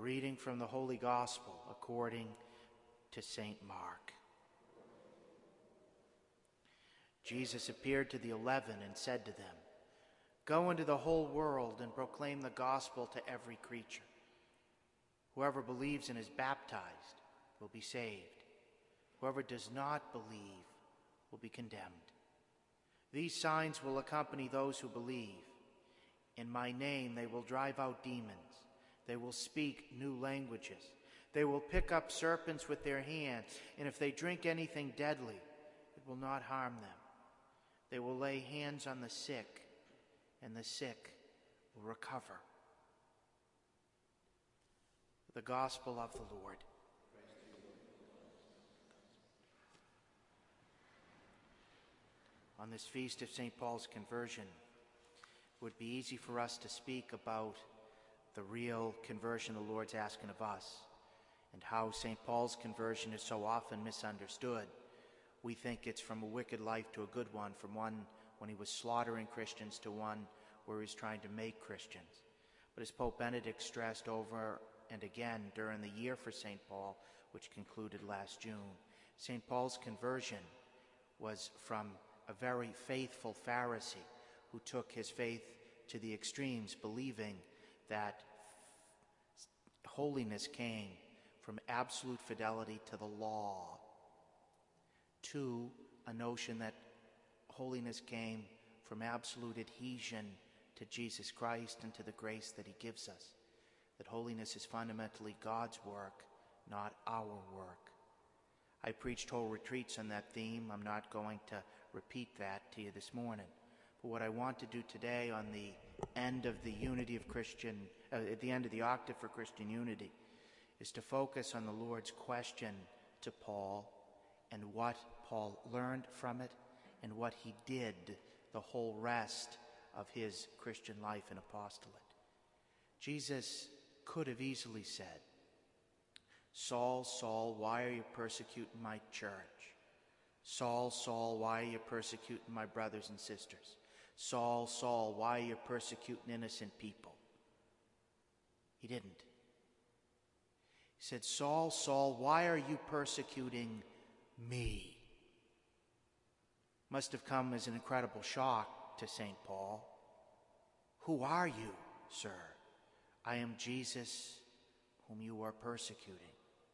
reading from the Holy Gospel according to St. Mark. Jesus appeared to the 11 and said to them, "Go into the whole world and proclaim the gospel to every creature. Whoever believes and is baptized will be saved. Whoever does not believe will be condemned. These signs will accompany those who believe. In my name they will drive out demons. They will speak new languages. They will pick up serpents with their hands, and if they drink anything deadly, it will not harm them. They will lay hands on the sick, and the sick will recover." The Gospel of the Lord. On this feast of St. Paul's conversion, it would be easy for us to speak about the real conversion the Lord's asking of us, and how St. Paul's conversion is so often misunderstood. We think it's from a wicked life to a good one, from one when he was slaughtering Christians to one where he's trying to make Christians. But as Pope Benedict stressed over and again during the year for St. Paul, which concluded last June, St. Paul's conversion was from a very faithful Pharisee who took his faith to the extremes, believing that holiness came from absolute fidelity to the law, to a notion that holiness came from absolute adhesion to Jesus Christ and to the grace that he gives us, that holiness is fundamentally God's work, not our work. I preached whole retreats on that theme. I'm not going to repeat that to you this morning. But what I want to do today on the end of the unity of Christian, at the end of the octave for Christian unity, is to focus on the Lord's question to Paul and what Paul learned from it and what he did the whole rest of his Christian life and apostolate. Jesus could have easily said, "Saul, Saul, why are you persecuting my church? Saul, Saul, why are you persecuting my brothers and sisters? Saul, Saul, why are you persecuting innocent people?" He didn't. He said, "Saul, Saul, why are you persecuting me?" Must have come as an incredible shock to St. Paul. "Who are you, sir?" "I am Jesus, whom you are persecuting."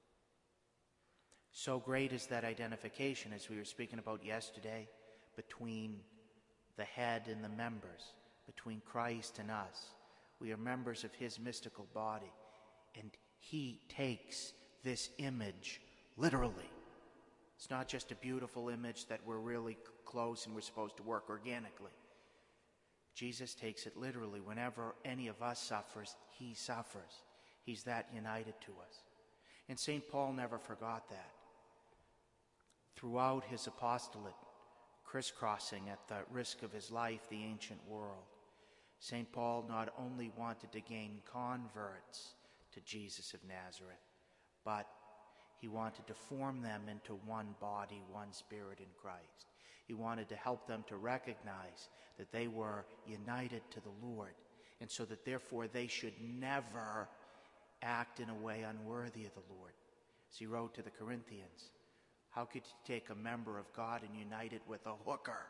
So great is that identification, as we were speaking about yesterday, between the head and the members, between Christ and us. We are members of his mystical body, and he takes this image literally. It's not just a beautiful image that we're really close and we're supposed to work organically. Jesus takes it literally. Whenever any of us suffers, he suffers. He's that united to us. And St. Paul never forgot that. Throughout his apostolate, crisscrossing at the risk of his life the ancient world, St. Paul not only wanted to gain converts to Jesus of Nazareth, but he wanted to form them into one body, one spirit in Christ. He wanted to help them to recognize that they were united to the Lord, and so that therefore they should never act in a way unworthy of the Lord. As he wrote to the Corinthians, how could you take a member of God and unite it with a hooker?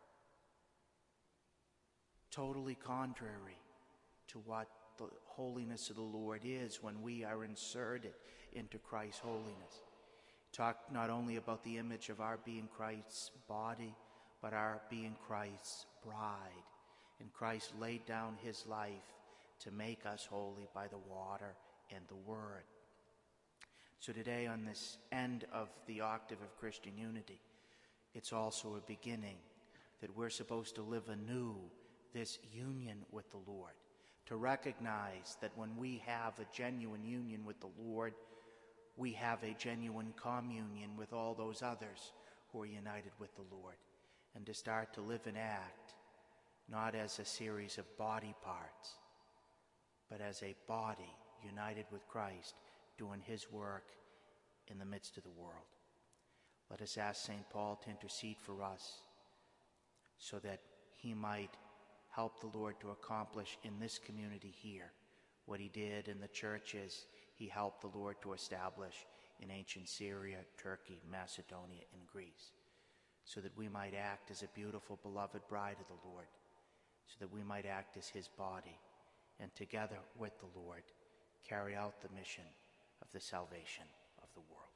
Totally contrary to what the holiness of the Lord is when we are inserted into Christ's holiness. Talk not only about the image of our being Christ's body, but our being Christ's bride. And Christ laid down his life to make us holy by the water and the word. So today, on this end of the octave of Christian unity, it's also a beginning that we're supposed to live anew this union with the Lord, to recognize that when we have a genuine union with the Lord, we have a genuine communion with all those others who are united with the Lord, and to start to live and act not as a series of body parts, but as a body united with Christ, doing his work in the midst of the world. Let us ask St. Paul to intercede for us so that he might help the Lord to accomplish in this community here what he did in the churches he helped the Lord to establish in ancient Syria, Turkey, Macedonia, and Greece, so that we might act as a beautiful, beloved bride of the Lord, so that we might act as his body, and together with the Lord, carry out the mission of the salvation of the world.